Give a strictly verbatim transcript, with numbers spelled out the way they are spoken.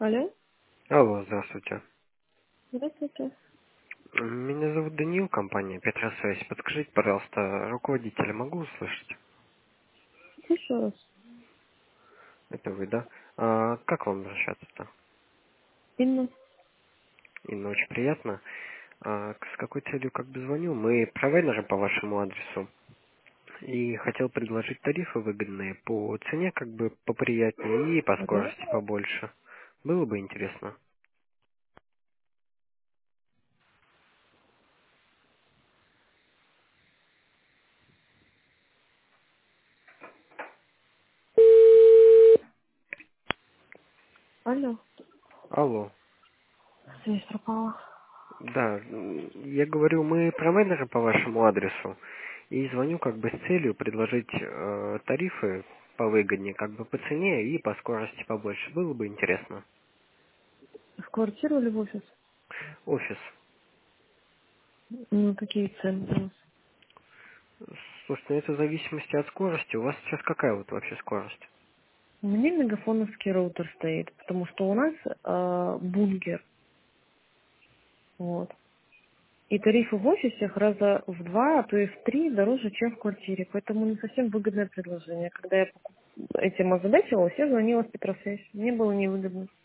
Алло, Алло, здравствуйте. здравствуйте. Меня зовут Даниил, компания Петросвязь. Подскажите, пожалуйста, руководителя могу услышать? Еще раз. Это вы, да? А как вам обращаться-то? Инна. Инна, очень приятно. А с какой целью как бы звоню? Мы провайдеры по вашему адресу. И хотел предложить тарифы выгодные по цене как бы поприятнее и по Алло. скорости побольше. Было бы интересно. Алло. Алло. Связь пропала. Да, м, я говорю, мы провайдеры по вашему адресу. И звоню как бы с целью предложить э, тарифы повыгоднее, как бы по цене и по скорости побольше. Было бы интересно. В квартиру или в офис? Офис. Ну, какие цены у нас? Слушайте, ну это в зависимости от скорости. У вас сейчас какая вот вообще скорость? У меня мегафоновский роутер стоит, потому что у нас э, бункер. Вот. И тарифы в офисе раза в два, а то и в три дороже, чем в квартире. Поэтому не совсем выгодное предложение. Когда я покуп- этим озадачивалась, я звонила в Петросвязь. Мне было невыгодно.